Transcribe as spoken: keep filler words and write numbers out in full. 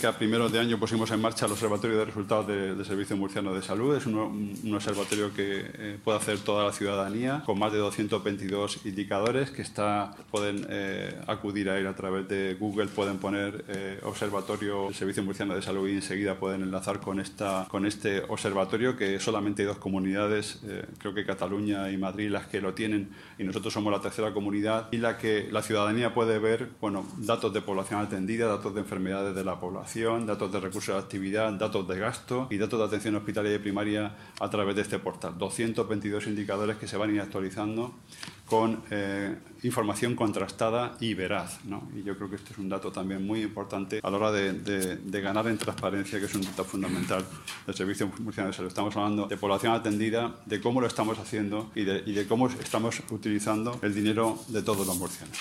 Que a primeros de año pusimos en marcha el Observatorio de Resultados del de Servicio Murciano de Salud. Es un, un observatorio que eh, puede hacer toda la ciudadanía, con más de doscientos veintidós indicadores que está, pueden eh, acudir a él a través de Google, pueden poner eh, Observatorio del Servicio Murciano de Salud y enseguida pueden enlazar con, esta, con este observatorio, que solamente hay dos comunidades, eh, creo que Cataluña y Madrid, las que lo tienen, y nosotros somos la tercera comunidad, y la que la ciudadanía puede ver, bueno, datos de población atendida, datos de enfermedades de la población, datos de recursos de actividad, datos de gasto y datos de atención hospitalaria y primaria a través de este portal. doscientos veintidós indicadores que se van a ir actualizando con eh, información contrastada y veraz, ¿no? Y yo creo que este es un dato también muy importante a la hora de, de, de ganar en transparencia, que es un dato fundamental del Servicio Murciano de Salud. Estamos hablando de población atendida, de cómo lo estamos haciendo y de, y de cómo estamos utilizando el dinero de todos los murcianos.